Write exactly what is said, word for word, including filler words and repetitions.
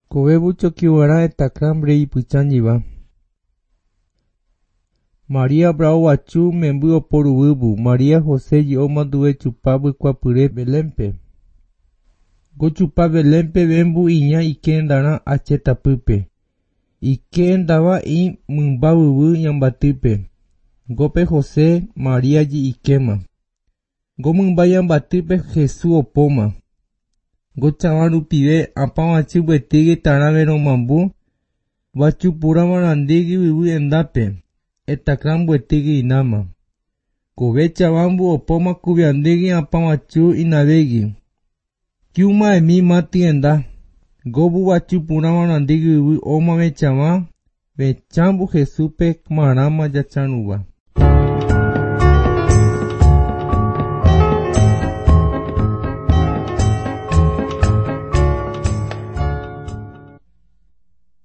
Kovebu chokiwara etakrambre ipychanjiva. María bravo vachu memby oporuvyvu. María José ji'óma nduve chupa vykuapyre Belénpe. Gochupa Belénpe vembu iña ikéndarã achetapýpe. Ikéndava i mymbavyvy ñambatýpe. Ngópe José María ji ikéma. Ngomymba ñambatýpe Jesús opóma. Ngochavã rupive apavãchi mbo'etýke tarãve romambu vachupúra marandígui yvy endápe. Etakrã mbo'etýke ináma. Kove chavambu opóma kuviandígui apavãchu inavégui. Kiumaemi ma tyenda. Ngóvu vachupúra marandígui yvy óma vechavã vechámbu Jesúspe marãma jacharũva.